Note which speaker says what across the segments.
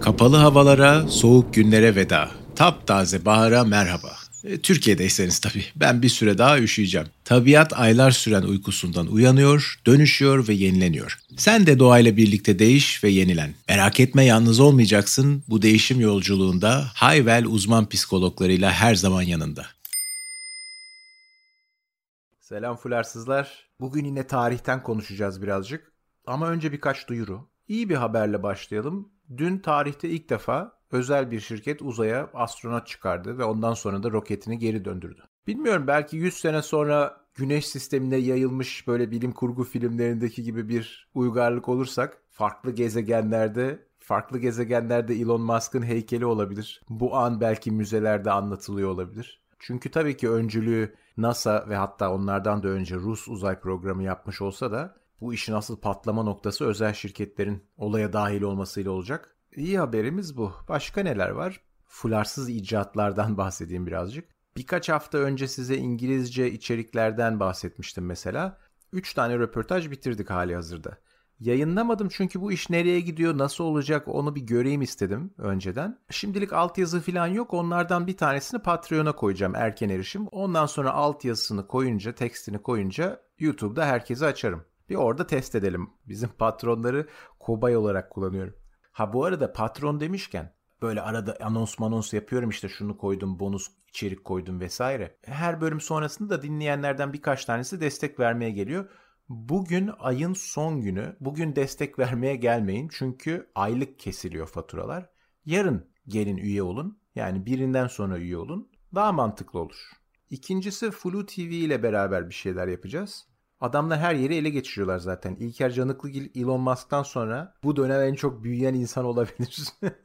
Speaker 1: Kapalı havalara, soğuk günlere veda. Taptaze bahara merhaba. Türkiye'deyseniz tabii ben bir süre daha üşüyeceğim. Tabiat aylar süren uykusundan uyanıyor, dönüşüyor ve yenileniyor. Sen de doğayla birlikte değiş ve yenilen. Merak etme, yalnız olmayacaksın. Bu değişim yolculuğunda Hayvel uzman psikologlarıyla her zaman yanında. Selam fularsızlar. Bugün yine tarihten konuşacağız birazcık. Ama önce birkaç duyuru. İyi bir haberle başlayalım. Dün tarihte ilk defa özel bir şirket uzaya astronot çıkardı ve ondan sonra da roketini geri döndürdü. Bilmiyorum, belki 100 sene sonra Güneş sistemine yayılmış böyle bilim kurgu filmlerindeki gibi bir uygarlık olursak farklı gezegenlerde Elon Musk'ın heykeli olabilir. Bu an belki müzelerde anlatılıyor olabilir. Çünkü tabii ki öncülüğü NASA ve hatta onlardan da önce Rus uzay programı yapmış olsa da bu işin asıl patlama noktası özel şirketlerin olaya dahil olmasıyla olacak. İyi haberimiz bu. Başka neler var? Fularsız icatlardan bahsedeyim birazcık. Birkaç hafta önce size İngilizce içeriklerden bahsetmiştim mesela. 3 tane röportaj bitirdik hali hazırda. Yayınlamadım çünkü bu iş nereye gidiyor, nasıl olacak onu bir göreyim istedim önceden. Şimdilik altyazı falan yok. Onlardan bir tanesini Patreon'a koyacağım, erken erişim. Ondan sonra altyazısını koyunca, tekstini koyunca YouTube'da herkese açarım. Bir orada test edelim. Bizim patronları kobay olarak kullanıyorum. Ha, bu arada patron demişken böyle arada anons yapıyorum, işte şunu koydum, bonus içerik koydum vesaire. Her bölüm sonrasında da dinleyenlerden birkaç tanesi destek vermeye geliyor. Bugün ayın son günü. Bugün destek vermeye gelmeyin çünkü aylık kesiliyor faturalar. Yarın gelin üye olun. Yani birinden sonra üye olun. Daha mantıklı olur. İkincisi, Flu TV ile beraber bir şeyler yapacağız. Adamlar her yeri ele geçiriyorlar zaten. İlker Canıklıgil Elon Musk'tan sonra bu dönem en çok büyüyen insan olabilir.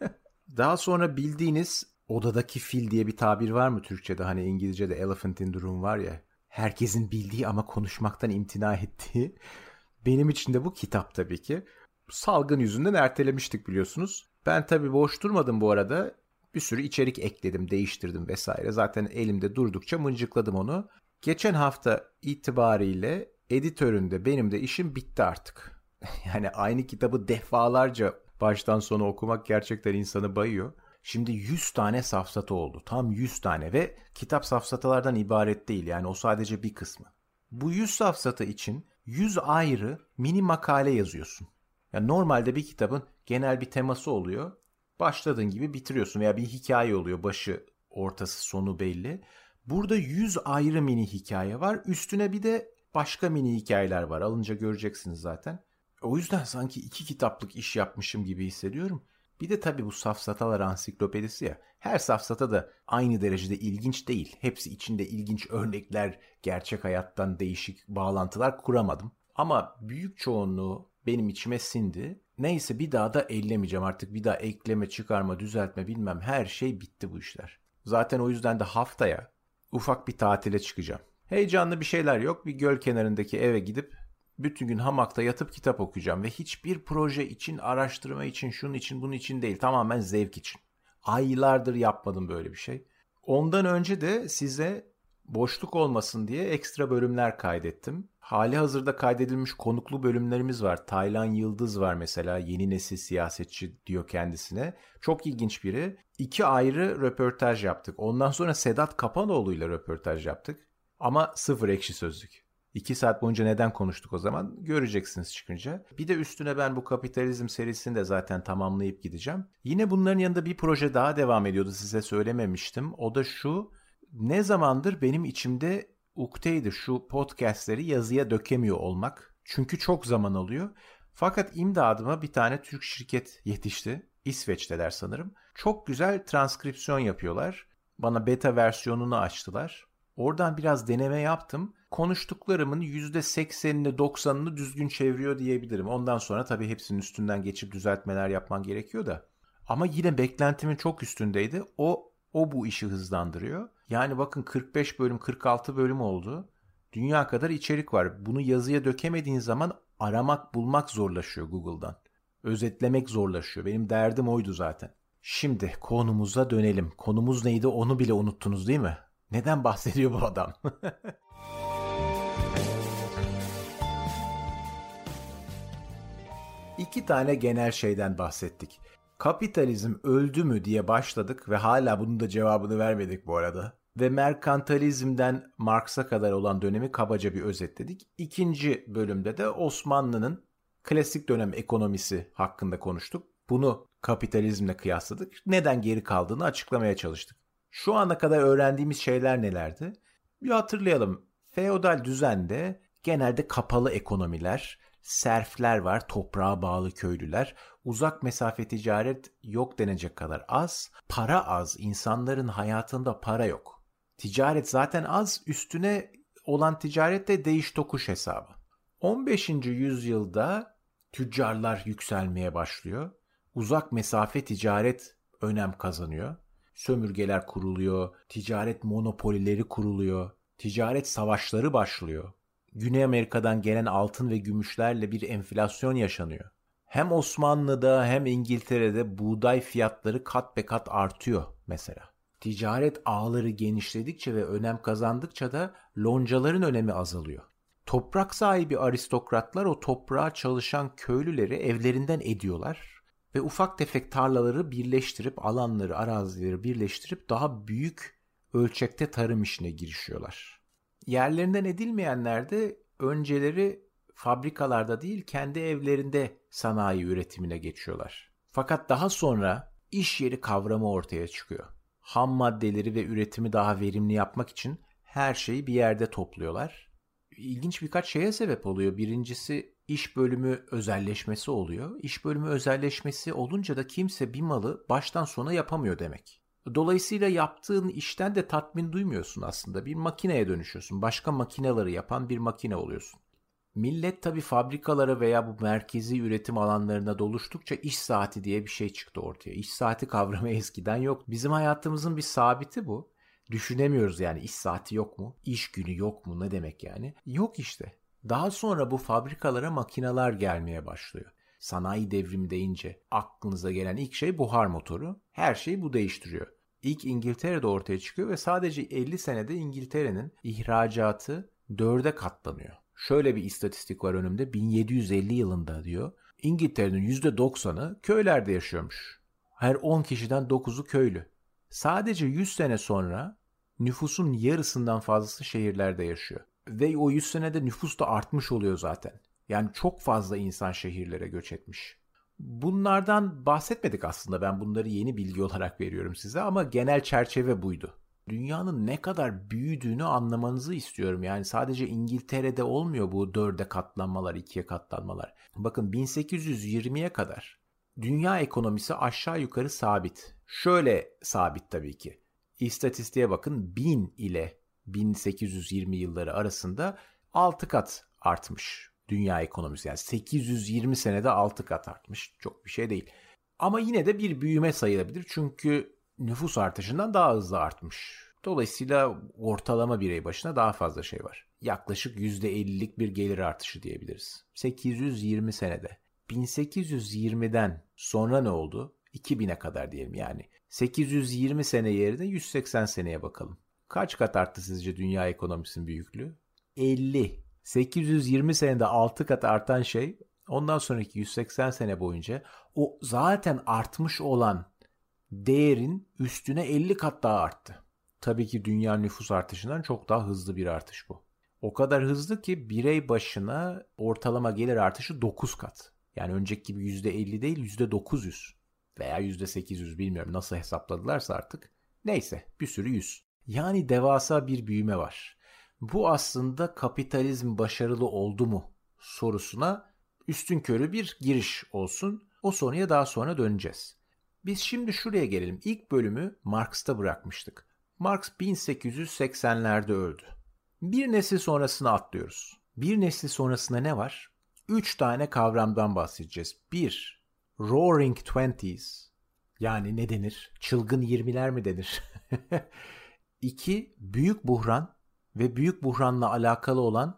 Speaker 1: Daha sonra bildiğiniz odadaki fil diye bir tabir var mı Türkçe'de? Hani İngilizce'de elephant in the room var ya. Herkesin bildiği ama konuşmaktan imtina ettiği. Benim için de bu kitap tabii ki. Salgın yüzünden ertelemiştik biliyorsunuz. Ben tabii boş durmadım bu arada. Bir sürü içerik ekledim, değiştirdim vesaire. Zaten elimde durdukça mıncıkladım onu. Geçen hafta itibariyle editöründe benim de işim bitti artık. Yani aynı kitabı defalarca baştan sona okumak gerçekten insanı bayıyor. Şimdi 100 tane safsata oldu. Tam 100 tane ve kitap safsatalardan ibaret değil. Yani o sadece bir kısmı. Bu 100 safsata için 100 ayrı mini makale yazıyorsun. Yani normalde bir kitabın genel bir teması oluyor. Başladığın gibi bitiriyorsun veya bir hikaye oluyor. Başı, ortası, sonu belli. Burada 100 ayrı mini hikaye var. Üstüne bir de başka mini hikayeler var. Alınca göreceksiniz zaten. O yüzden sanki 2 kitaplık iş yapmışım gibi hissediyorum. Bir de tabii bu safsatalar ansiklopedisi ya. Her safsata da aynı derecede ilginç değil. Hepsi içinde ilginç örnekler, gerçek hayattan değişik bağlantılar kuramadım. Ama büyük çoğunluğu benim içime sindi. Neyse, bir daha da ellemeyeceğim artık. Bir daha ekleme, çıkarma, düzeltme bilmem, her şey bitti bu işler. Zaten o yüzden de haftaya ufak bir tatile çıkacağım. Heyecanlı bir şeyler yok. Bir göl kenarındaki eve gidip bütün gün hamakta yatıp kitap okuyacağım ve hiçbir proje için, araştırma için, şunun için, bunun için değil. Tamamen zevk için. Aylardır yapmadım böyle bir şey. Ondan önce de size boşluk olmasın diye ekstra bölümler kaydettim. Hali hazırda kaydedilmiş konuklu bölümlerimiz var. Taylan Yıldız var mesela, yeni nesil siyasetçi diyor kendisine. Çok ilginç biri. 2 ayrı röportaj yaptık. Ondan sonra Sedat Kapanoğlu ile röportaj yaptık. Ama 0 ekşi sözlük. 2 saat boyunca neden konuştuk o zaman göreceksiniz çıkınca. Bir de üstüne ben bu kapitalizm serisini de zaten tamamlayıp gideceğim. Yine bunların yanında bir proje daha devam ediyordu, size söylememiştim. O da şu: ne zamandır benim içimde ukteydi şu podcastleri yazıya dökemiyor olmak. Çünkü çok zaman alıyor. Fakat imdadıma bir tane Türk şirket yetişti. İsveç'teler sanırım. Çok güzel transkripsiyon yapıyorlar. Bana beta versiyonunu açtılar. Oradan biraz deneme yaptım. Konuştuklarımın %80'ini 90'ını düzgün çeviriyor diyebilirim. Ondan sonra tabii hepsinin üstünden geçip düzeltmeler yapman gerekiyor da. Ama yine beklentimin çok üstündeydi. O bu işi hızlandırıyor. Yani bakın, 45 bölüm, 46 bölüm oldu. Dünya kadar içerik var. Bunu yazıya dökemediğin zaman aramak, bulmak zorlaşıyor Google'dan. Özetlemek zorlaşıyor. Benim derdim oydu zaten. Şimdi konumuza dönelim. Konumuz neydi onu bile unuttunuz değil mi? Neden bahsediyor bu adam? 2 tane genel şeyden bahsettik. Kapitalizm öldü mü diye başladık ve hala bunun da cevabını vermedik bu arada. Ve merkantilizmden Marx'a kadar olan dönemi kabaca bir özetledik. İkinci bölümde de Osmanlı'nın klasik dönem ekonomisi hakkında konuştuk. Bunu kapitalizmle kıyasladık. Neden geri kaldığını açıklamaya çalıştık. Şu ana kadar öğrendiğimiz şeyler nelerdi? Bir hatırlayalım. Feodal düzende genelde kapalı ekonomiler, serfler var, toprağa bağlı köylüler, uzak mesafe ticaret yok denecek kadar az, para az, insanların hayatında para yok. Ticaret zaten az, üstüne olan ticaret de değiş tokuş hesabı. 15. yüzyılda tüccarlar yükselmeye başlıyor. Uzak mesafe ticaret önem kazanıyor. Sömürgeler kuruluyor, ticaret monopolileri kuruluyor, ticaret savaşları başlıyor. Güney Amerika'dan gelen altın ve gümüşlerle bir enflasyon yaşanıyor. Hem Osmanlı'da hem İngiltere'de buğday fiyatları kat be kat artıyor mesela. Ticaret ağları genişledikçe ve önem kazandıkça da loncaların önemi azalıyor. Toprak sahibi aristokratlar o toprağa çalışan köylüleri evlerinden ediyorlar ve ufak tefek tarlaları birleştirip, alanları, arazileri birleştirip daha büyük ölçekte tarım işine girişiyorlar. Yerlerinden edilmeyenler de önceleri fabrikalarda değil kendi evlerinde sanayi üretimine geçiyorlar. Fakat daha sonra iş yeri kavramı ortaya çıkıyor. Ham maddeleri ve üretimi daha verimli yapmak için her şeyi bir yerde topluyorlar. İlginç birkaç şeye sebep oluyor. Birincisi iş bölümü özelleşmesi oluyor. İş bölümü özelleşmesi olunca da kimse bir malı baştan sona yapamıyor demek. Dolayısıyla yaptığın işten de tatmin duymuyorsun aslında. Bir makineye dönüşüyorsun. Başka makineleri yapan bir makine oluyorsun. Millet tabii fabrikalara veya bu merkezi üretim alanlarına doluştukça iş saati diye bir şey çıktı ortaya. İş saati kavramı eskiden yok. Bizim hayatımızın bir sabiti bu. Düşünemiyoruz yani iş saati yok mu? İş günü yok mu? Ne demek yani? Yok işte. Daha sonra bu fabrikalara makineler gelmeye başlıyor. Sanayi devrimi deyince aklınıza gelen ilk şey buhar motoru. Her şeyi bu değiştiriyor. İlk İngiltere'de ortaya çıkıyor ve sadece 50 senede İngiltere'nin ihracatı 4'e katlanıyor. Şöyle bir istatistik var önümde. 1750 yılında diyor. İngiltere'nin %90'ı köylerde yaşıyormuş. Her 10 kişiden 9'u köylü. Sadece 100 sene sonra nüfusun yarısından fazlası şehirlerde yaşıyor. Ve o 100 senede nüfus da artmış oluyor zaten. Yani çok fazla insan şehirlere göç etmiş. Bunlardan bahsetmedik aslında. Ben bunları yeni bilgi olarak veriyorum size ama genel çerçeve buydu. Dünyanın ne kadar büyüdüğünü anlamanızı istiyorum. Yani sadece İngiltere'de olmuyor bu 4'e katlanmalar, 2'ye katlanmalar. Bakın 1820'ye kadar dünya ekonomisi aşağı yukarı sabit. Şöyle sabit tabii ki. İstatistiğe bakın 1000 ile 1820 yılları arasında 6 kat artmış dünya ekonomisi. Yani 820 senede 6 kat artmış. Çok bir şey değil. Ama yine de bir büyüme sayılabilir. Çünkü nüfus artışından daha hızlı artmış. Dolayısıyla ortalama birey başına daha fazla şey var. Yaklaşık %50'lik bir gelir artışı diyebiliriz. 820 senede. 1820'den sonra ne oldu? 2000'e kadar diyelim yani. 820 sene yerine 180 seneye bakalım. Kaç kat arttı sizce dünya ekonomisinin büyüklüğü? 50. 820 senede 6 kat artan şey ondan sonraki 180 sene boyunca o zaten artmış olan değerin üstüne 50 kat daha arttı. Tabii ki dünya nüfus artışından çok daha hızlı bir artış bu. O kadar hızlı ki birey başına ortalama gelir artışı 9 kat. Yani önceki gibi %50 değil %900 veya %800 bilmiyorum nasıl hesapladılarsa artık. Neyse bir sürü yüz. Yani devasa bir büyüme var. Bu aslında kapitalizm başarılı oldu mu sorusuna üstünkörü bir giriş olsun. O soruya daha sonra döneceğiz. Biz şimdi şuraya gelelim. İlk bölümü Marx'ta bırakmıştık. Marx 1880'lerde öldü. Bir nesil sonrasına atlıyoruz. Bir nesil sonrasında ne var? 3 tane kavramdan bahsedeceğiz. 1. Roaring Twenties. Yani ne denir? Çılgın 20'ler mi denir? 2. Büyük buhran ve büyük buhranla alakalı olan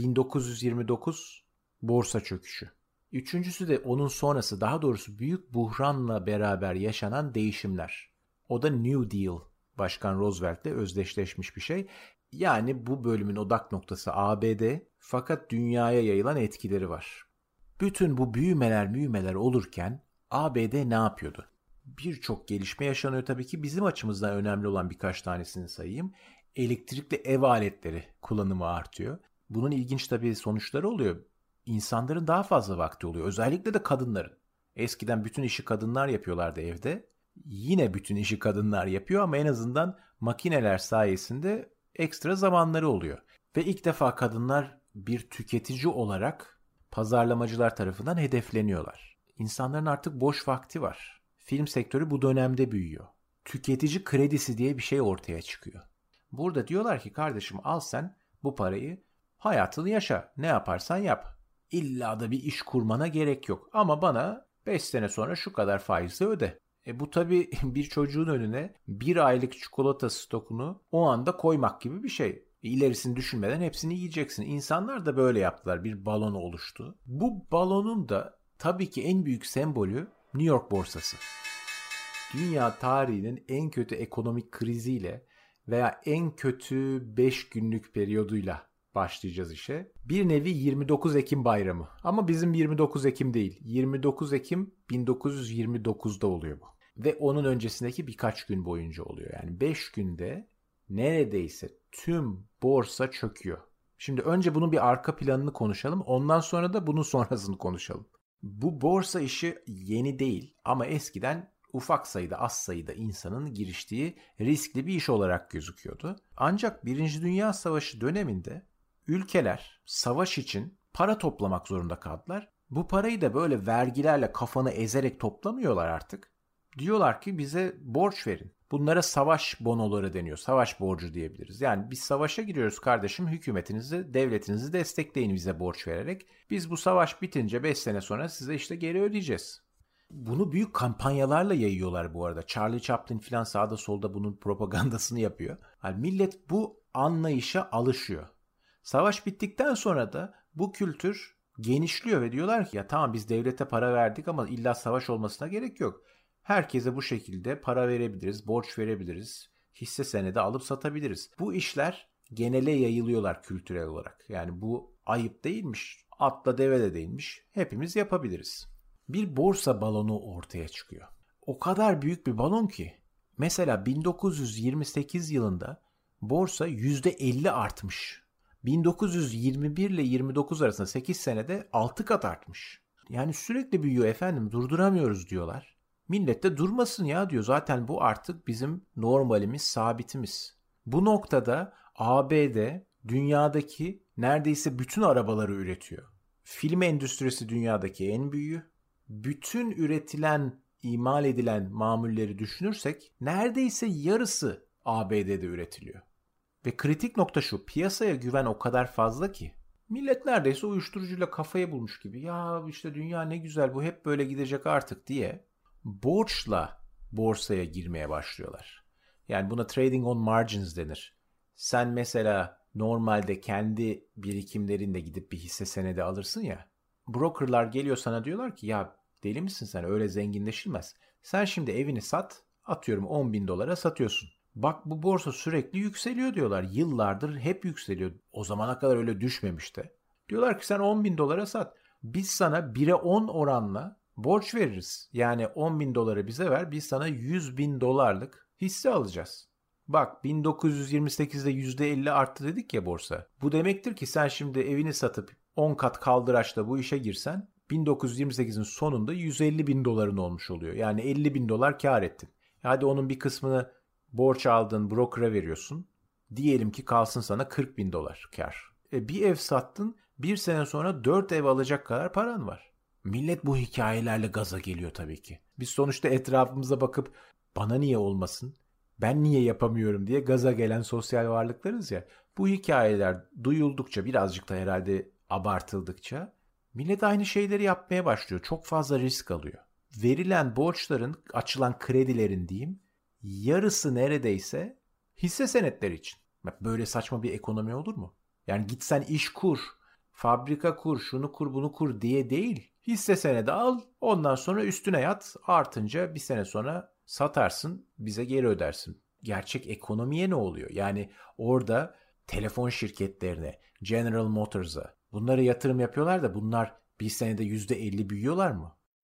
Speaker 1: 1929 borsa çöküşü. Üçüncüsü de onun sonrası, daha doğrusu büyük buhranla beraber yaşanan değişimler. O da New Deal, Başkan Roosevelt'le özdeşleşmiş bir şey. Yani bu bölümün odak noktası ABD fakat dünyaya yayılan etkileri var. Bütün bu büyümeler olurken ABD ne yapıyordu? Birçok gelişme yaşanıyor tabii ki. Bizim açımızdan önemli olan birkaç tanesini sayayım. Elektrikli ev aletleri kullanımı artıyor. Bunun ilginç tabii sonuçları oluyor. İnsanların daha fazla vakti oluyor. Özellikle de kadınların. Eskiden bütün işi kadınlar yapıyorlardı evde. Yine bütün işi kadınlar yapıyor ama en azından makineler sayesinde ekstra zamanları oluyor. Ve ilk defa kadınlar bir tüketici olarak pazarlamacılar tarafından hedefleniyorlar. İnsanların artık boş vakti var. Film sektörü bu dönemde büyüyor. Tüketici kredisi diye bir şey ortaya çıkıyor. Burada diyorlar ki kardeşim al sen bu parayı hayatını yaşa. Ne yaparsan yap. İlla da bir iş kurmana gerek yok. Ama bana 5 sene sonra şu kadar faizi öde. Bu tabii bir çocuğun önüne bir aylık çikolata stokunu o anda koymak gibi bir şey. İlerisini düşünmeden hepsini yiyeceksin. İnsanlar da böyle yaptılar. Bir balon oluştu. Bu balonun da tabii ki en büyük sembolü New York borsası. Dünya tarihinin en kötü ekonomik kriziyle veya en kötü 5 günlük periyoduyla başlayacağız işe. Bir nevi 29 Ekim bayramı. Ama bizim 29 Ekim değil. 29 Ekim 1929'da oluyor bu. Ve onun öncesindeki birkaç gün boyunca oluyor. Yani 5 günde neredeyse tüm borsa çöküyor. Şimdi önce bunun bir arka planını konuşalım. Ondan sonra da bunun sonrasını konuşalım. Bu borsa işi yeni değil ama eskiden ufak sayıda, az sayıda insanın giriştiği riskli bir iş olarak gözüküyordu. Ancak Birinci Dünya Savaşı döneminde ülkeler savaş için para toplamak zorunda kaldılar. Bu parayı da böyle vergilerle kafanı ezerek toplamıyorlar artık. Diyorlar ki bize borç verin. Bunlara savaş bonoları deniyor. Savaş borcu diyebiliriz. Yani biz savaşa giriyoruz kardeşim, hükümetinizi, devletinizi destekleyin bize borç vererek. Biz bu savaş bitince 5 sene sonra size işte geri ödeyeceğiz. Bunu büyük kampanyalarla yayıyorlar bu arada. Charlie Chaplin falan sağda solda bunun propagandasını yapıyor. Yani millet bu anlayışa alışıyor. Savaş bittikten sonra da bu kültür genişliyor ve diyorlar ki ya tamam biz devlete para verdik ama illa savaş olmasına gerek yok. Herkese bu şekilde para verebiliriz, borç verebiliriz, hisse senedi alıp satabiliriz. Bu işler genele yayılıyorlar kültürel olarak. Yani bu ayıp değilmiş, atla deve de değilmiş, hepimiz yapabiliriz. Bir borsa balonu ortaya çıkıyor. O kadar büyük bir balon ki mesela 1928 yılında borsa %50 artmış. 1921 ile 29 arasında 8 senede 6 kat artmış. Yani sürekli büyüyor efendim, durduramıyoruz diyorlar. Millet de durmasın ya diyor. Zaten bu artık bizim normalimiz, sabitimiz. Bu noktada ABD dünyadaki neredeyse bütün arabaları üretiyor. Film endüstrisi dünyadaki en büyüğü. Bütün üretilen, imal edilen mamulleri düşünürsek neredeyse yarısı ABD'de üretiliyor. Ve kritik nokta şu, piyasaya güven o kadar fazla ki millet neredeyse uyuşturucuyla kafayı bulmuş gibi ya işte dünya ne güzel bu hep böyle gidecek artık diye borçla borsaya girmeye başlıyorlar. Yani buna trading on margins denir. Sen mesela normalde kendi birikimlerinle gidip bir hisse senedi alırsın ya. Brokerlar geliyor sana diyorlar ki ya deli misin sen öyle zenginleşilmez. Sen şimdi evini sat atıyorum 10 bin dolara satıyorsun. Bak bu borsa sürekli yükseliyor diyorlar. Yıllardır hep yükseliyor. O zamana kadar öyle düşmemişti. Diyorlar ki sen 10 bin dolara sat. Biz sana 1'e 10 oranla borç veririz. Yani 10 bin doları bize ver. Biz sana 100 bin dolarlık hisse alacağız. Bak 1928'de %50 arttı dedik ya borsa. Bu demektir ki sen şimdi evini satıp 10 kat kaldıraçla bu işe girsen 1928'in sonunda 150 bin doların olmuş oluyor. Yani 50 bin dolar kar ettin. Hadi onun bir kısmını borç aldın broker'a veriyorsun. Diyelim ki kalsın sana 40 bin dolar kar. Bir ev sattın, bir sene sonra 4 ev alacak kadar paran var. Millet bu hikayelerle gaza geliyor tabii ki. Biz sonuçta etrafımıza bakıp bana niye olmasın, ben niye yapamıyorum diye gaza gelen sosyal varlıklarız ya. Bu hikayeler duyuldukça birazcık da herhalde abartıldıkça millet aynı şeyleri yapmaya başlıyor. Çok fazla risk alıyor. Verilen borçların, açılan kredilerin diyeyim, yarısı neredeyse hisse senetleri için. Bak böyle saçma bir ekonomi olur mu? Yani gitsen iş kur, fabrika kur, şunu kur, bunu kur diye değil. Hisse senedi al, ondan sonra üstüne yat, artınca bir sene sonra satarsın, bize geri ödersin. Gerçek ekonomiye ne oluyor? Yani orada telefon şirketlerine, General Motors'a bunlara yatırım yapıyorlar da bunlar bir senede %50 büyüyorlar mı?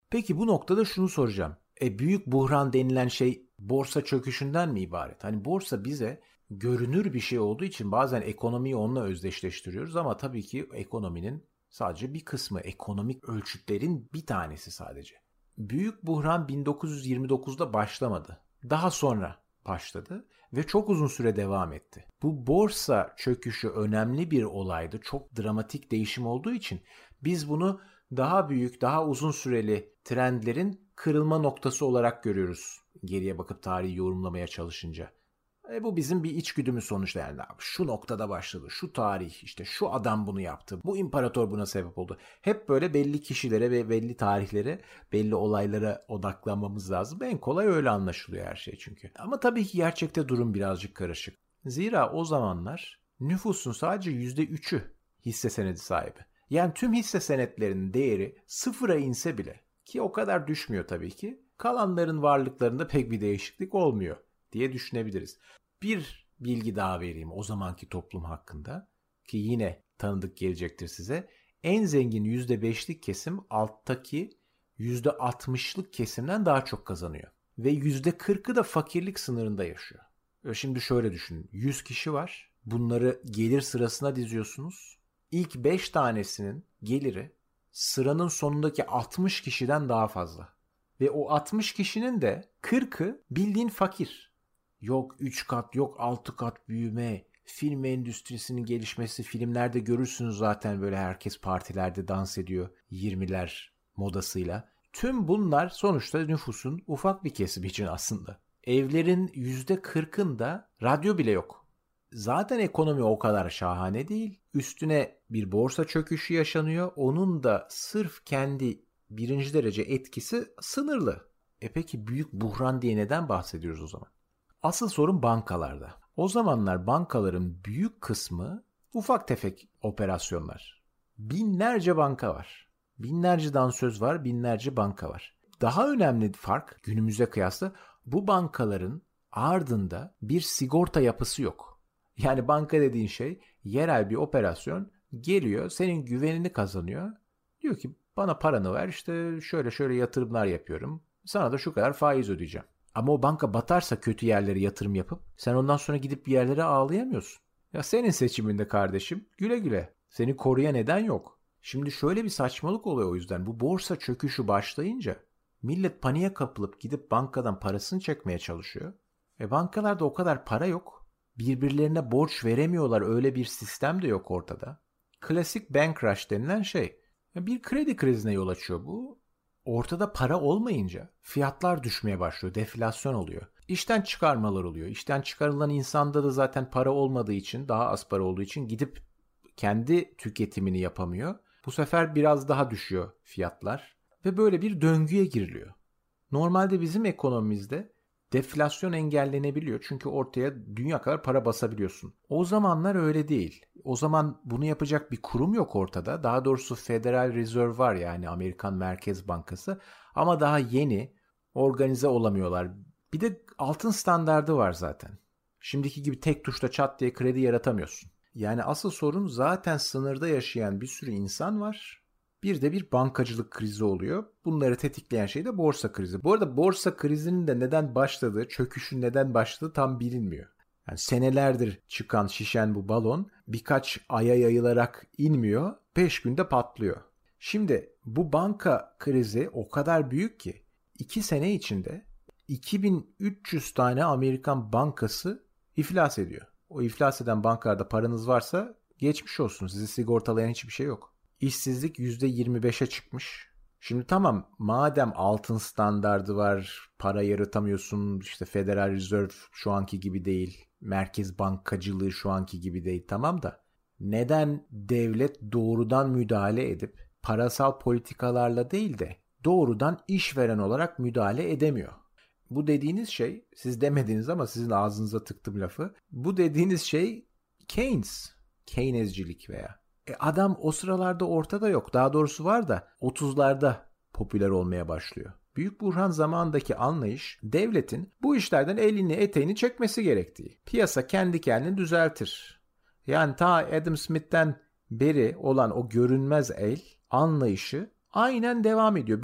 Speaker 1: Peki bu noktada şunu soracağım. Büyük buhran denilen şey borsa çöküşünden mi ibaret? Hani borsa bize görünür bir şey olduğu için bazen ekonomiyi onunla özdeşleştiriyoruz ama tabii ki ekonominin sadece bir kısmı, ekonomik ölçütlerin bir tanesi sadece. Büyük buhran 1929'da başlamadı. Daha sonra başladı ve çok uzun süre devam etti. Bu borsa çöküşü önemli bir olaydı. Çok dramatik değişim olduğu için biz bunu daha büyük, daha uzun süreli trendlerin kırılma noktası olarak görüyoruz. Geriye bakıp tarihi yorumlamaya çalışınca. Bu bizim bir içgüdümüz sonuçta yani. Şu noktada başladı, şu tarih, işte şu adam bunu yaptı, bu imparator buna sebep oldu. Hep böyle belli kişilere ve belli tarihlere, belli olaylara odaklanmamız lazım. En kolay öyle anlaşılıyor her şey çünkü. Ama tabii ki gerçekte durum birazcık karışık. Zira o zamanlar nüfusun sadece %3'ü hisse senedi sahibi. Yani tüm hisse senetlerinin değeri sıfıra inse bile, ki o kadar düşmüyor tabii ki, kalanların varlıklarında pek bir değişiklik olmuyor diye düşünebiliriz. Bir bilgi daha vereyim o zamanki toplum hakkında ki yine tanıdık gelecektir size. En zengin %5'lik kesim alttaki %60'lık kesimden daha çok kazanıyor. Ve %40'ı da fakirlik sınırında yaşıyor. Şimdi şöyle düşünün. 100 kişi var. Bunları gelir sırasına diziyorsunuz. İlk 5 tanesinin geliri sıranın sonundaki 60 kişiden daha fazla. Ve o 60 kişinin de 40'ı bildiğin fakir. Yok 3 kat, yok 6 kat büyüme, film endüstrisinin gelişmesi, filmlerde görürsünüz zaten böyle herkes partilerde dans ediyor 20'ler modasıyla. Tüm bunlar sonuçta nüfusun ufak bir kesimi için aslında. Evlerin %40'ında radyo bile yok. Zaten ekonomi o kadar şahane değil. Üstüne bir borsa çöküşü yaşanıyor. Onun da sırf kendi birinci derece etkisi sınırlı. Peki büyük buhran diye neden bahsediyoruz o zaman? Asıl sorun bankalarda. O zamanlar bankaların büyük kısmı ufak tefek operasyonlar. Binlerce banka var. Binlerce dansöz var, binlerce banka var. Daha önemli fark günümüze kıyasla bu bankaların ardında bir sigorta yapısı yok. Yani banka dediğin şey yerel bir operasyon geliyor, senin güvenini kazanıyor. Diyor ki bana paranı ver, işte şöyle şöyle yatırımlar yapıyorum. Sana da şu kadar faiz ödeyeceğim. Ama o banka batarsa kötü yerlere yatırım yapıp sen ondan sonra gidip bir yerlere ağlayamıyorsun. Ya senin seçiminde kardeşim, güle güle. Seni koruyan neden yok. Şimdi şöyle bir saçmalık oluyor o yüzden. Bu borsa çöküşü başlayınca millet paniğe kapılıp gidip bankadan parasını çekmeye çalışıyor. Bankalarda o kadar para yok. Birbirlerine borç veremiyorlar, öyle bir sistem de yok ortada. Klasik bank rush denilen şey. Bir kredi krizine yol açıyor bu. Ortada para olmayınca fiyatlar düşmeye başlıyor, deflasyon oluyor. İşten çıkarmalar oluyor. İşten çıkarılan insanda da zaten para olmadığı için, daha az para olduğu için gidip kendi tüketimini yapamıyor. Bu sefer biraz daha düşüyor fiyatlar ve böyle bir döngüye giriliyor. Normalde bizim ekonomimizde deflasyon engellenebiliyor çünkü ortaya dünya kadar para basabiliyorsun. O zamanlar öyle değil. O zaman bunu yapacak bir kurum yok ortada. Daha doğrusu Federal Reserve var, yani Amerikan Merkez Bankası, ama daha yeni, organize olamıyorlar. Bir de altın standardı var zaten. Şimdiki gibi tek tuşla çat diye kredi yaratamıyorsun. Yani asıl sorun zaten sınırda yaşayan bir sürü insan var. Bir de bir bankacılık krizi oluyor. Bunları tetikleyen şey de borsa krizi. Bu arada borsa krizinin de neden başladığı, çöküşün neden başladığı tam bilinmiyor. Yani senelerdir çıkan, şişen bu balon birkaç aya yayılarak inmiyor, 5 günde patlıyor. Şimdi bu banka krizi o kadar büyük ki 2 sene içinde 2300 tane Amerikan bankası iflas ediyor. O iflas eden bankalarda paranız varsa geçmiş olsun, sizi sigortalayan hiçbir şey yok. İşsizlik %25'e çıkmış. Şimdi tamam, madem altın standardı var, para yaratamıyorsun, işte Federal Reserve şu anki gibi değil, merkez bankacılığı şu anki gibi değil, tamam da neden devlet doğrudan müdahale edip parasal politikalarla değil de doğrudan işveren olarak müdahale edemiyor? Bu dediğiniz şey, siz demediniz ama sizin ağzınıza tıktım lafı. Bu dediğiniz şey Keynescilik veya. Adam o sıralarda ortada yok. Daha doğrusu var da 30'larda popüler olmaya başlıyor. Büyük buhran zamanındaki anlayış, devletin bu işlerden elini eteğini çekmesi gerektiği. Piyasa kendi kendini düzeltir. Yani ta Adam Smith'ten beri olan o görünmez el anlayışı Aynen devam ediyor.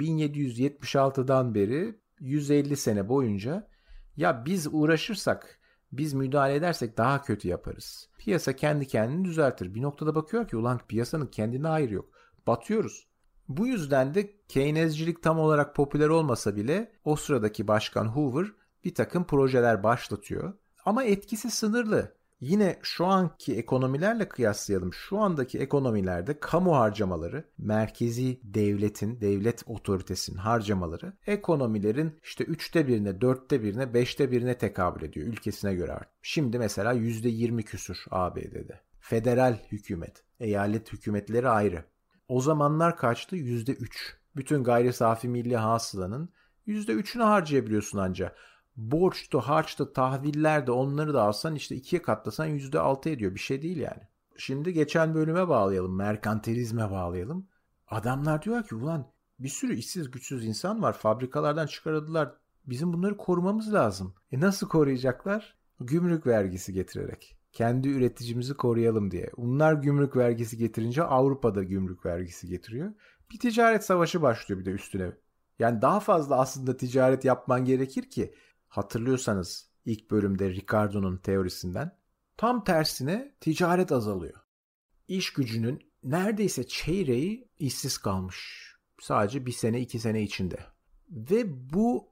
Speaker 1: 1776'dan beri 150 sene boyunca ya biz uğraşırsak, biz müdahale edersek daha kötü yaparız. Piyasa kendi kendini düzeltir. Bir noktada bakıyor ki ulan piyasanın kendine hayır yok. Batıyoruz. Bu yüzden de Keynescilik tam olarak popüler olmasa bile o sıradaki başkan Hoover bir takım projeler başlatıyor. Ama etkisi sınırlı. Yine şu anki ekonomilerle kıyaslayalım. Şu andaki ekonomilerde kamu harcamaları, merkezi devletin, devlet otoritesinin harcamaları ekonomilerin işte 1/3'üne, 1/4'üne, 1/5'üne tekabül ediyor ülkesine göre artık. Şimdi mesela %20 küsur ABD'de. Federal hükümet, eyalet hükümetleri ayrı. O zamanlar kaçtı? %3. Bütün gayri safi milli hasılanın %3'ünü harcayabiliyorsun ancak. Borçtu, harçtı, tahviller de onları da alsan işte 2'ye katlasan %6 ediyor. Bir şey değil yani. Şimdi geçen bölüme bağlayalım. Merkantilizme bağlayalım. Adamlar diyor ki ulan bir sürü işsiz güçsüz insan var. Fabrikalardan çıkarıldılar. Bizim bunları korumamız lazım. Nasıl koruyacaklar? Gümrük vergisi getirerek. Kendi üreticimizi koruyalım diye. Bunlar gümrük vergisi getirince Avrupa'da gümrük vergisi getiriyor. Bir ticaret savaşı başlıyor bir de üstüne. Yani daha fazla aslında ticaret yapman gerekir ki hatırlıyorsanız ilk bölümde Ricardo'nun teorisinden tam tersine ticaret azalıyor. İş gücünün neredeyse çeyreği işsiz kalmış. Sadece 1 sene 2 sene içinde. Ve bu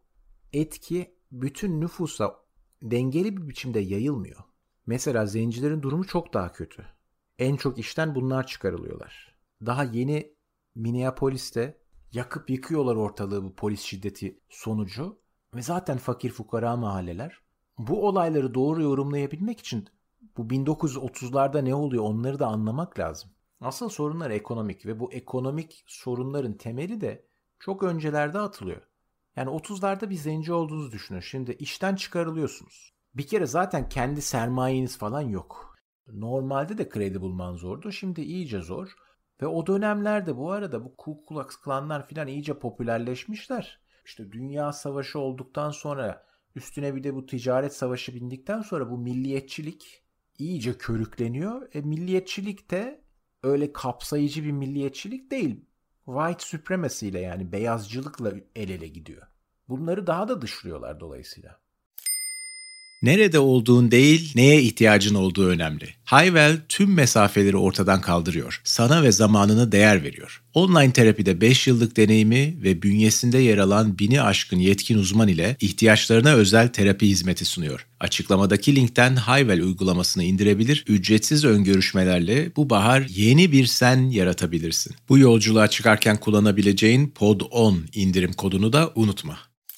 Speaker 1: etki bütün nüfusa dengeli bir biçimde yayılmıyor. Mesela zencilerin durumu çok daha kötü. En çok işten bunlar çıkarılıyorlar. Daha yeni Minneapolis'te yakıp yıkıyorlar ortalığı bu polis şiddeti sonucu. Ve zaten fakir fukara mahalleler. Bu olayları doğru yorumlayabilmek için bu 1930'larda ne oluyor onları da anlamak lazım. Asıl sorunlar ekonomik ve bu ekonomik sorunların temeli de çok öncelerde atılıyor. Yani 30'larda bir zenci olduğunuzu düşünün. Şimdi işten çıkarılıyorsunuz. Bir kere zaten kendi sermayeniz falan yok. Normalde de kredi bulman zordu. Şimdi iyice zor. Ve o dönemlerde bu arada bu Ku Klux Klanlar falan iyice popülerleşmişler. İşte Dünya Savaşı olduktan sonra üstüne bir de bu ticaret savaşı bindikten sonra bu milliyetçilik iyice körükleniyor. Milliyetçilik de öyle kapsayıcı bir milliyetçilik değil. White supremacy ile yani beyazcılıkla el ele gidiyor. Bunları daha da dışlıyorlar dolayısıyla.
Speaker 2: Nerede olduğun değil, neye ihtiyacın olduğu önemli. Hayvel tüm mesafeleri ortadan kaldırıyor. Sana ve zamanına değer veriyor. Online terapide 5 yıllık deneyimi ve bünyesinde yer alan 1000'i aşkın yetkin uzman ile ihtiyaçlarına özel terapi hizmeti sunuyor. Açıklamadaki linkten Hayvel uygulamasını indirebilir, ücretsiz ön görüşmelerle bu bahar yeni bir sen yaratabilirsin. Bu yolculuğa çıkarken kullanabileceğin POD10 indirim kodunu da unutma.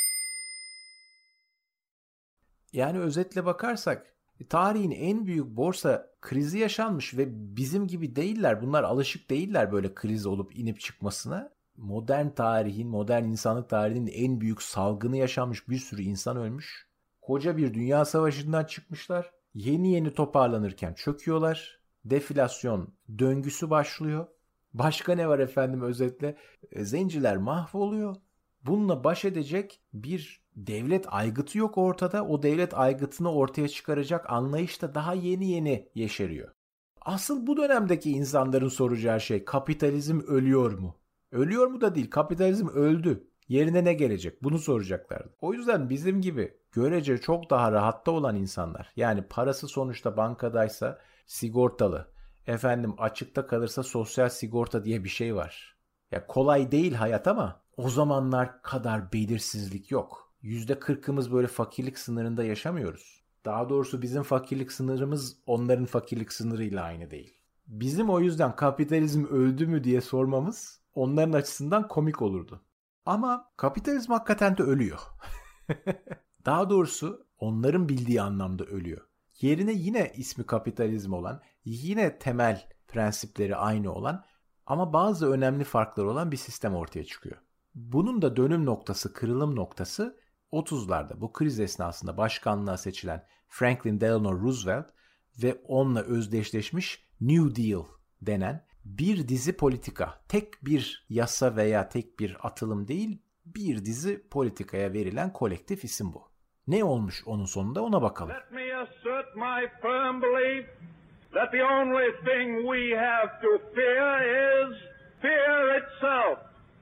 Speaker 1: Yani özetle bakarsak tarihin en büyük borsa krizi yaşanmış ve bizim gibi değiller. Bunlar alışık değiller böyle kriz olup inip çıkmasına. Modern tarihin, modern insanlık tarihinin en büyük salgını yaşanmış, bir sürü insan ölmüş. Koca bir dünya savaşından çıkmışlar. Yeni yeni toparlanırken çöküyorlar. Deflasyon döngüsü başlıyor. Başka ne var efendim özetle? Zenciler mahvoluyor. Bununla baş edecek bir devlet aygıtı yok ortada. O devlet aygıtını ortaya çıkaracak anlayış da daha yeni yeni yeşeriyor. Asıl bu dönemdeki insanların soracağı şey kapitalizm ölüyor mu? Ölüyor mu da değil, kapitalizm öldü. Yerine ne gelecek? Bunu soracaklardı. O yüzden bizim gibi görece çok daha rahatta olan insanlar, yani parası sonuçta bankadaysa sigortalı, efendim açıkta kalırsa sosyal sigorta diye bir şey var. Ya kolay değil hayat ama o zamanlar kadar belirsizlik yok. %40'ımız böyle fakirlik sınırında yaşamıyoruz. Daha doğrusu bizim fakirlik sınırımız onların fakirlik sınırıyla aynı değil. Bizim o yüzden kapitalizm öldü mü diye sormamız onların açısından komik olurdu. Ama kapitalizm hakikaten de ölüyor. Daha doğrusu onların bildiği anlamda ölüyor. Yerine yine ismi kapitalizm olan, yine temel prensipleri aynı olan ama bazı önemli farkları olan bir sistem ortaya çıkıyor. Bunun da dönüm noktası, kırılım noktası 30'larda bu kriz esnasında başkanlığa seçilen Franklin Delano Roosevelt ve onunla özdeşleşmiş New Deal denen bir dizi politika. Tek bir yasa veya tek bir atılım değil, bir dizi politikaya verilen kolektif isim bu. Ne olmuş onun sonunda ona bakalım.
Speaker 3: Let me assert my firm belief that the only thing we have to fear is fear itself.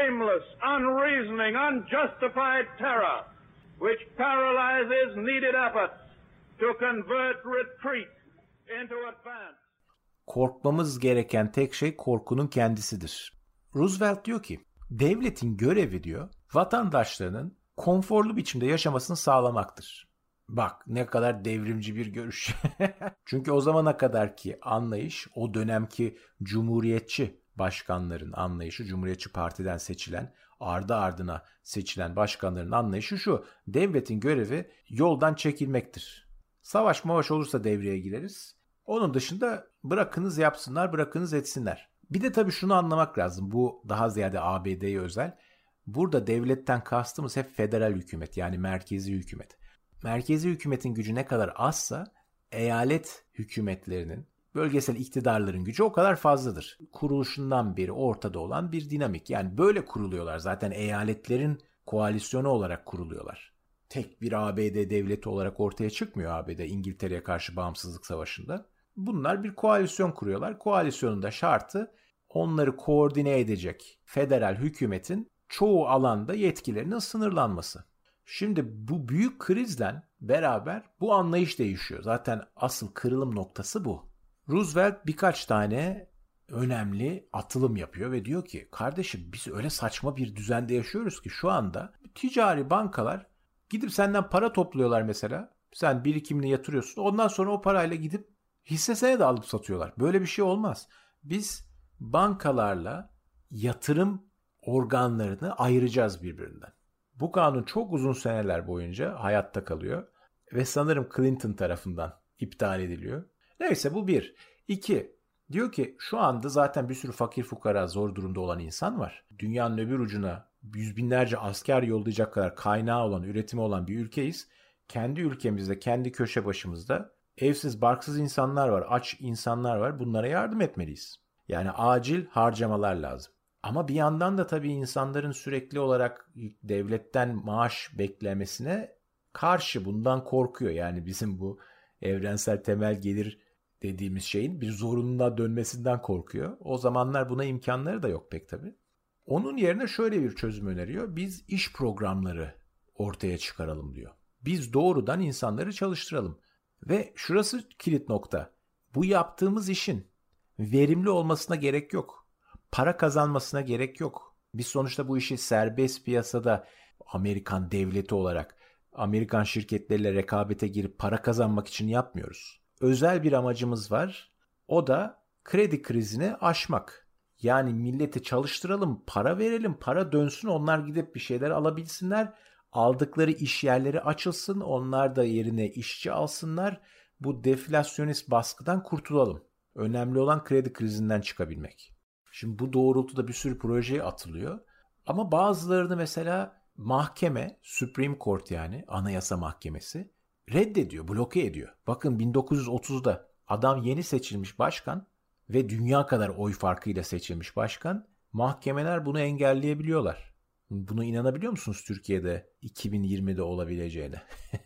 Speaker 3: shameless, unreasoning, unjustified terror which paralyzes needed efforts to convert retreat into advance.
Speaker 1: Korkmamız gereken tek şey korkunun kendisidir. Roosevelt diyor ki, devletin görevi diyor, vatandaşlarının konforlu biçimde yaşamasını sağlamaktır. Bak ne kadar devrimci bir görüş. Çünkü o zamana kadarki anlayış, o dönemki cumhuriyetçi başkanların anlayışı, Cumhuriyetçi Parti'den seçilen, ardı ardına seçilen başkanların anlayışı şu: devletin görevi yoldan çekilmektir. Savaş mavaş olursa devreye gireriz. Onun dışında bırakınız yapsınlar, bırakınız etsinler. Bir de tabii şunu anlamak lazım. Bu daha ziyade ABD'ye özel. Burada devletten kastımız hep federal hükümet, yani merkezi hükümet. Merkezi hükümetin gücü ne kadar azsa eyalet hükümetlerinin, bölgesel iktidarların gücü o kadar fazladır. Kuruluşundan beri ortada olan bir dinamik. Yani böyle kuruluyorlar. Zaten eyaletlerin koalisyonu olarak kuruluyorlar. Tek bir ABD devleti olarak ortaya çıkmıyor ABD İngiltere'ye karşı bağımsızlık savaşında. Bunlar bir koalisyon kuruyorlar. Koalisyonun da şartı onları koordine edecek federal hükümetin çoğu alanda yetkilerinin sınırlanması. Şimdi bu büyük krizle beraber bu anlayış değişiyor. Zaten asıl kırılım noktası bu. Roosevelt birkaç tane önemli atılım yapıyor ve diyor ki, kardeşim biz öyle saçma bir düzende yaşıyoruz ki şu anda ticari bankalar gidip senden para topluyorlar mesela. Sen birikimini yatırıyorsun. Ondan sonra o parayla gidip hisse senedi alıp satıyorlar. Böyle bir şey olmaz. Biz bankalarla yatırım organlarını ayıracağız birbirinden. Bu kanun çok uzun seneler boyunca hayatta kalıyor ve sanırım Clinton tarafından iptal ediliyor. Neyse bu bir. İki, diyor ki şu anda zaten bir sürü fakir fukara zor durumda olan insan var. Dünyanın öbür ucuna yüz binlerce asker yollayacak kadar kaynağı olan, üretimi olan bir ülkeyiz. Kendi ülkemizde, kendi köşe başımızda evsiz, barksız insanlar var, aç insanlar var. Bunlara yardım etmeliyiz. Yani acil harcamalar lazım. Ama bir yandan da tabii insanların sürekli olarak devletten maaş beklemesine karşı, bundan korkuyor. Yani bizim bu evrensel temel gelir dediğimiz şeyin bir zorunluluğa dönmesinden korkuyor. O zamanlar buna imkanları da yok pek tabii. Onun yerine şöyle bir çözüm öneriyor. Biz iş programları ortaya çıkaralım diyor. Biz doğrudan insanları çalıştıralım. Ve şurası kilit nokta. Bu yaptığımız işin verimli olmasına gerek yok. Para kazanmasına gerek yok. Biz sonuçta bu işi serbest piyasada Amerikan devleti olarak Amerikan şirketleriyle rekabete girip para kazanmak için yapmıyoruz. Özel bir amacımız var. O da kredi krizini aşmak. Yani milleti çalıştıralım, para verelim, para dönsün, onlar gidip bir şeyler alabilsinler. Aldıkları iş yerleri açılsın, onlar da yerine işçi alsınlar. Bu deflasyonist baskıdan kurtulalım. Önemli olan kredi krizinden çıkabilmek. Şimdi bu doğrultuda bir sürü projeye atılıyor. Ama bazılarını mesela mahkeme, Supreme Court yani Anayasa Mahkemesi reddediyor, bloke ediyor. Bakın 1930'da adam yeni seçilmiş başkan ve dünya kadar oy farkıyla seçilmiş başkan. Mahkemeler bunu engelleyebiliyorlar. Buna inanabiliyor musunuz Türkiye'de 2020'de olabileceğine?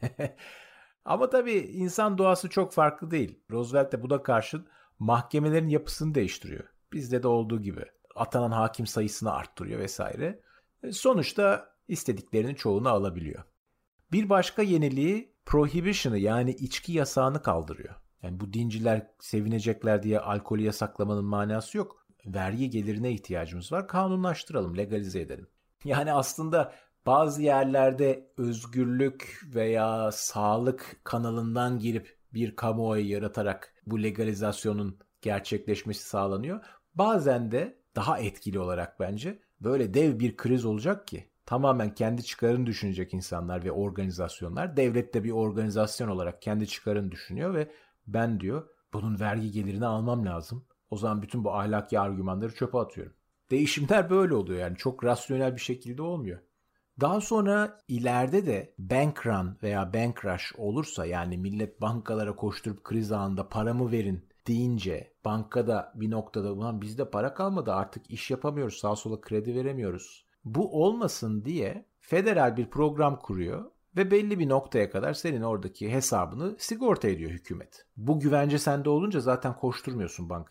Speaker 1: Ama tabii insan doğası çok farklı değil. Roosevelt de buna karşın mahkemelerin yapısını değiştiriyor. Bizde de olduğu gibi atanan hakim sayısını arttırıyor vesaire. Sonuçta istediklerinin çoğunu alabiliyor. Bir başka yeniliği prohibition'ı, yani içki yasağını kaldırıyor. Yani bu dinciler sevinecekler diye alkolü yasaklamanın manası yok. Vergi gelirine ihtiyacımız var. Kanunlaştıralım, legalize edelim. Yani aslında bazı yerlerde özgürlük veya sağlık kanalından girip bir kamuoyu yaratarak bu legalizasyonun gerçekleşmesi sağlanıyor. Bazen de daha etkili olarak bence böyle dev bir kriz olacak ki tamamen kendi çıkarını düşünecek insanlar ve organizasyonlar. Devlet de bir organizasyon olarak kendi çıkarını düşünüyor ve ben diyor bunun vergi gelirini almam lazım. O zaman bütün bu ahlaki argümanları çöpe atıyorum. Değişimler böyle oluyor, yani çok rasyonel bir şekilde olmuyor. Daha sonra ileride de bank run veya bank rush olursa, yani millet bankalara koşturup kriz anında paramı verin deyince bankada bir noktada ulan bizde para kalmadı, artık iş yapamıyoruz, sağa sola kredi veremiyoruz. Bu olmasın diye federal bir program kuruyor ve belli bir noktaya kadar senin oradaki hesabını sigorta ediyor hükümet. Bu güvence sende olunca zaten koşturmuyorsun bankaya.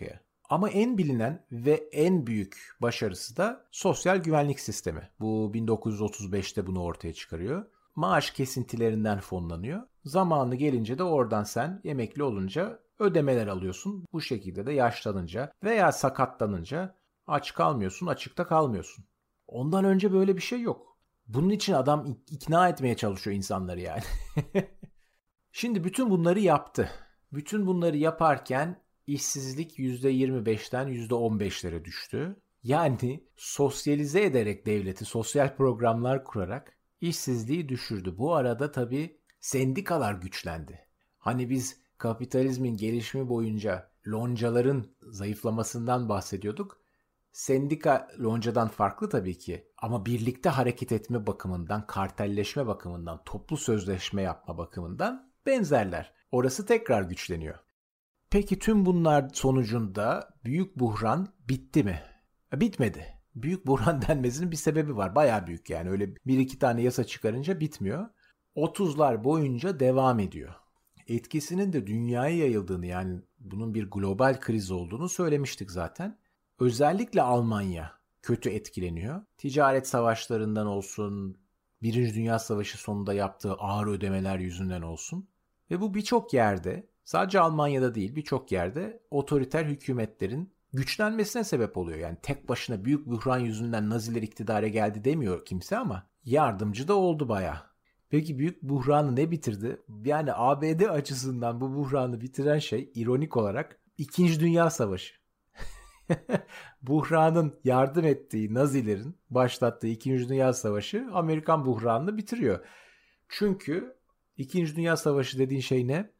Speaker 1: Ama en bilinen ve en büyük başarısı da sosyal güvenlik sistemi. Bu 1935'te bunu ortaya çıkarıyor. Maaş kesintilerinden fonlanıyor. Zamanı gelince de oradan sen emekli olunca ödemeler alıyorsun. Bu şekilde de yaşlanınca veya sakatlanınca aç kalmıyorsun, açıkta kalmıyorsun. Ondan önce böyle bir şey yok. Bunun için adam ikna etmeye çalışıyor insanları yani. Şimdi bütün bunları yaptı. Bütün bunları yaparken işsizlik %25'ten %15'lere düştü. Yani sosyalize ederek devleti, sosyal programlar kurarak işsizliği düşürdü. Bu arada tabii sendikalar güçlendi. Hani biz kapitalizmin gelişimi boyunca loncaların zayıflamasından bahsediyorduk. Sendika loncadan farklı tabii ki ama birlikte hareket etme bakımından, kartelleşme bakımından, toplu sözleşme yapma bakımından benzerler. Orası tekrar güçleniyor. Peki tüm bunlar sonucunda büyük buhran bitti mi? Bitmedi. Büyük buhran denmesinin bir sebebi var. Bayağı büyük yani. Öyle bir iki tane yasa çıkarınca bitmiyor. 30'lar boyunca devam ediyor. Etkisinin de dünyaya yayıldığını, yani bunun bir global kriz olduğunu söylemiştik zaten. Özellikle Almanya kötü etkileniyor. Ticaret savaşlarından olsun, Birinci Dünya Savaşı sonunda yaptığı ağır ödemeler yüzünden olsun. Ve bu birçok yerde, sadece Almanya'da değil birçok yerde otoriter hükümetlerin güçlenmesine sebep oluyor. Yani tek başına büyük buhran yüzünden Naziler iktidara geldi demiyor kimse ama yardımcı da oldu bayağı. Peki büyük buhranı ne bitirdi? Yani ABD açısından bu buhranı bitiren şey ironik olarak İkinci Dünya Savaşı. Buhranın yardım ettiği Nazilerin başlattığı İkinci Dünya Savaşı Amerikan buhranını bitiriyor. Çünkü İkinci Dünya Savaşı dediğin şey ne?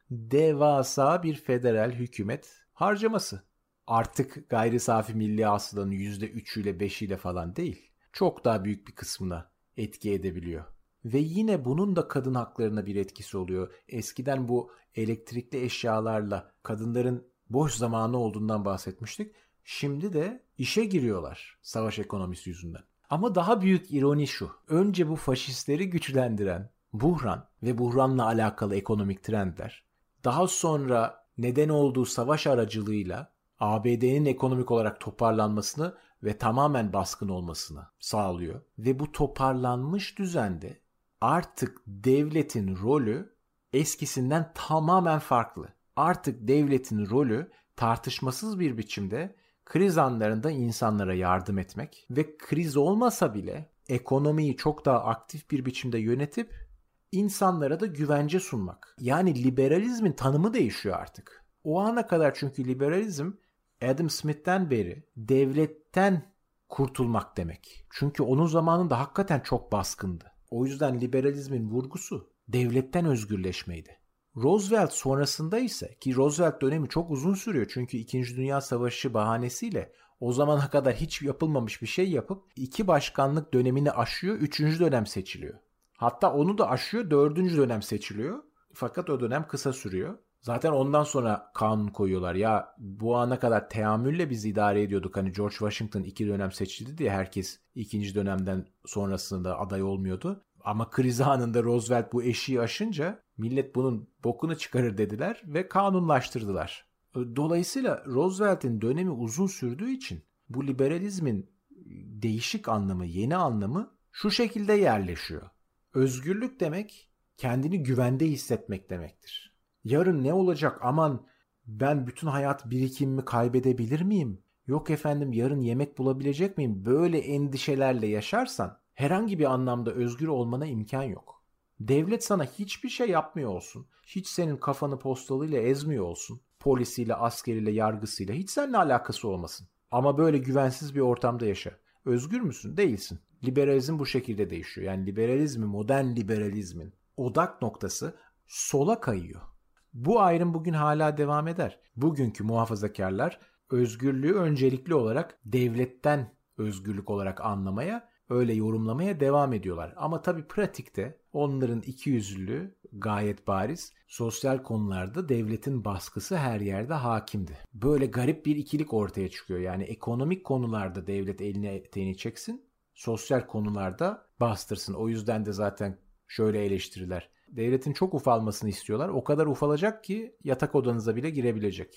Speaker 1: Devasa bir federal hükümet harcaması. Artık gayri safi milli hasılanın %3'üyle 5'iyle falan değil. Çok daha büyük bir kısmına etki edebiliyor. Ve yine bunun da kadın haklarına bir etkisi oluyor. Eskiden bu elektrikli eşyalarla kadınların boş zamanı olduğundan bahsetmiştik. Şimdi de işe giriyorlar savaş ekonomisi yüzünden. Ama daha büyük ironi şu. Önce bu faşistleri güçlendiren buhran ve buhranla alakalı ekonomik trendler, daha sonra neden olduğu savaş aracılığıyla ABD'nin ekonomik olarak toparlanmasını ve tamamen baskın olmasını sağlıyor. Ve bu toparlanmış düzende artık devletin rolü eskisinden tamamen farklı. Artık devletin rolü tartışmasız bir biçimde kriz anlarında insanlara yardım etmek ve kriz olmasa bile ekonomiyi çok daha aktif bir biçimde yönetip insanlara da güvence sunmak. Yani liberalizmin tanımı değişiyor artık. O ana kadar çünkü liberalizm Adam Smith'ten beri devletten kurtulmak demek. Çünkü onun zamanında hakikaten çok baskındı. O yüzden liberalizmin vurgusu devletten özgürleşmeydi. Roosevelt sonrasında ise, ki Roosevelt dönemi çok uzun sürüyor çünkü 2. Dünya Savaşı bahanesiyle o zamana kadar hiç yapılmamış bir şey yapıp 2 başkanlık dönemini aşıyor, 3. dönem seçiliyor. Hatta onu da aşıyor, 4. dönem seçiliyor. Fakat o dönem kısa sürüyor. Zaten ondan sonra kanun koyuyorlar. Ya bu ana kadar teamülle biz idare ediyorduk. Hani George Washington 2 dönem seçildi diye herkes 2. dönemden sonrasında aday olmuyordu. Ama kriz anında Roosevelt bu eşiği aşınca millet bunun bokunu çıkarır dediler ve kanunlaştırdılar. Dolayısıyla Roosevelt'in dönemi uzun sürdüğü için bu liberalizmin değişik anlamı, yeni anlamı şu şekilde yerleşiyor. Özgürlük demek kendini güvende hissetmek demektir. Yarın ne olacak, aman ben bütün hayat birikimimi kaybedebilir miyim? Yok efendim yarın yemek bulabilecek miyim? Böyle endişelerle yaşarsan herhangi bir anlamda özgür olmana imkan yok. Devlet sana hiçbir şey yapmıyor olsun. Hiç senin kafanı postalıyla ezmiyor olsun. Polisiyle, askeriyle, yargısıyla hiç seninle alakası olmasın. Ama böyle güvensiz bir ortamda yaşa. Özgür müsün? Değilsin. Liberalizm bu şekilde değişiyor. Yani liberalizmi, modern liberalizmin odak noktası sola kayıyor. Bu ayrım bugün hala devam eder. Bugünkü muhafazakarlar özgürlüğü öncelikli olarak devletten özgürlük olarak anlamaya, öyle yorumlamaya devam ediyorlar. Ama tabii pratikte onların ikiyüzlülüğü gayet bariz. Sosyal konularda devletin baskısı her yerde hakimdi. Böyle garip bir ikilik ortaya çıkıyor. Yani ekonomik konularda devlet elini eteğini çeksin, sosyal konularda bastırsın. O yüzden de zaten şöyle eleştiriler. Devletin çok ufalmasını istiyorlar. O kadar ufalacak ki yatak odanıza bile girebilecek.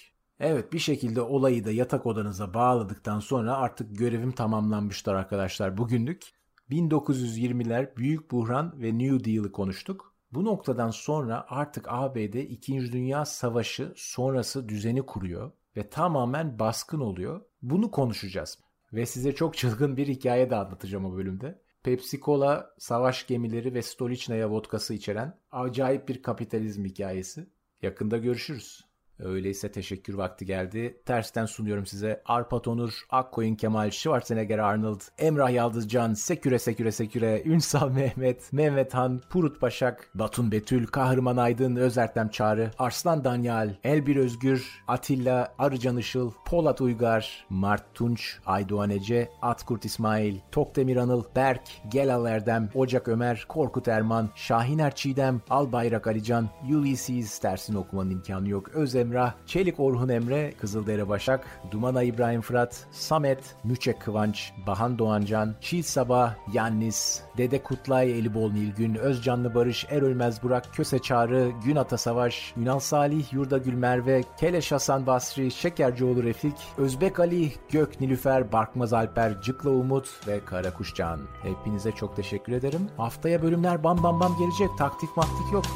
Speaker 1: Evet, bir şekilde olayı da yatak odanıza bağladıktan sonra artık görevim tamamlanmıştır arkadaşlar bugünlük. 1920'ler, Büyük Buhran ve New Deal'ı konuştuk. Bu noktadan sonra artık ABD 2. Dünya Savaşı sonrası düzeni kuruyor ve tamamen baskın oluyor. Bunu konuşacağız. Ve size çok çılgın bir hikaye de anlatacağım o bölümde. Pepsi Cola, savaş gemileri ve Stolichnaya vodkası içeren acayip bir kapitalizm hikayesi. Yakında görüşürüz. Öyleyse teşekkür vakti geldi. Tersten sunuyorum size Arpat Onur, Akkoyun Kemal, Schwarzenegger Arnold, Emrah Yaldızcan, Seküre, Ünsal Mehmet, Mehmet Han, Purut Başak, Batun Betül, Kahraman Aydın, Özertem Çağrı, Arslan Danyal, Elbir Özgür, Atilla, Arıcan Işıl, Polat Uygar, Mart Tunç, Aydoğan Ece, Atkurt İsmail, Tokdemir Anıl, Berk, Gelal Erdem, Ocak Ömer, Korkut Erman, Şahiner Çiğdem, Albayrak Alican, Ulysses, tersini okumanın imkanı yok, Özemrah, Çelik Orhun Emre, Kızıldere Başak, Dumana İbrahim Fırat, Samet, Müçek Kıvanç, Bahan Doğancan, Çiğ Sabah, Yannis, Dede Kutlay, Elibol Nilgün, Özcanlı Barış, Erölmez Burak, Köse Çağrı, Gün Ata Savaş, Ünal Salih, Yurdagül Merve, Keleş Hasan Basri, Şekercioğlu Refik, Özbek Ali, Gök Nilüfer, Barkmaz Alper, Cıkla Umut ve Karakuş Can. Hepinize çok teşekkür ederim. Haftaya bölümler bam bam bam gelecek. Taktik maktik yok.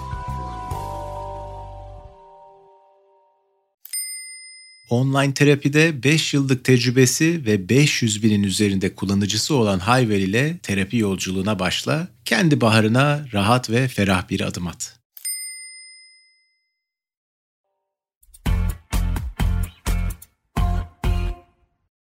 Speaker 2: Online terapide 5 yıllık tecrübesi ve 500 binin üzerinde kullanıcısı olan Hayvel ile terapi yolculuğuna başla, kendi baharına rahat ve ferah bir adım at.